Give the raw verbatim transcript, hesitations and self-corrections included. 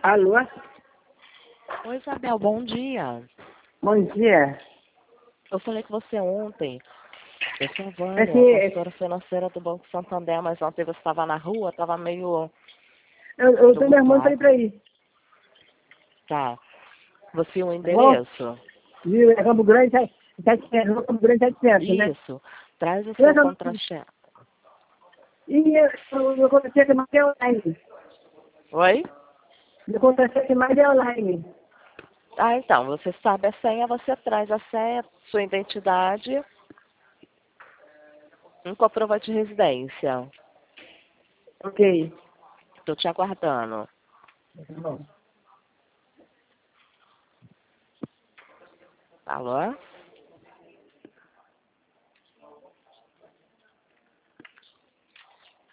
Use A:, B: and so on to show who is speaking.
A: Alô?
B: Oi, Isabel, bom dia.
A: Bom dia.
B: Eu falei com você ontem. Eu sou a
A: É
B: Vânia,
A: que
B: consultora financeira do Banco Santander, mas ontem você estava na rua, estava meio
A: eu, eu tô demorando pra ir
B: tumultuado.
A: pra aí.
B: Tá. Você o
A: Tá bom?
B: endereço?
A: Viu? É Campo Grande, setecentos. Rua Campo Grande, setecentos, né?
B: Isso. Traz o
A: Eu,
B: seu
A: não-
B: contra-cheque.
A: e eu, eu, meu contra-cheque mais é online.
B: Oi?
A: Meu contra-cheque mais é online.
B: Ah, então, você sabe a senha, você traz a senha, sua identidade, um comprovante de residência.
A: Ok.
B: Estou te aguardando.
A: Tá bom.
B: Alô?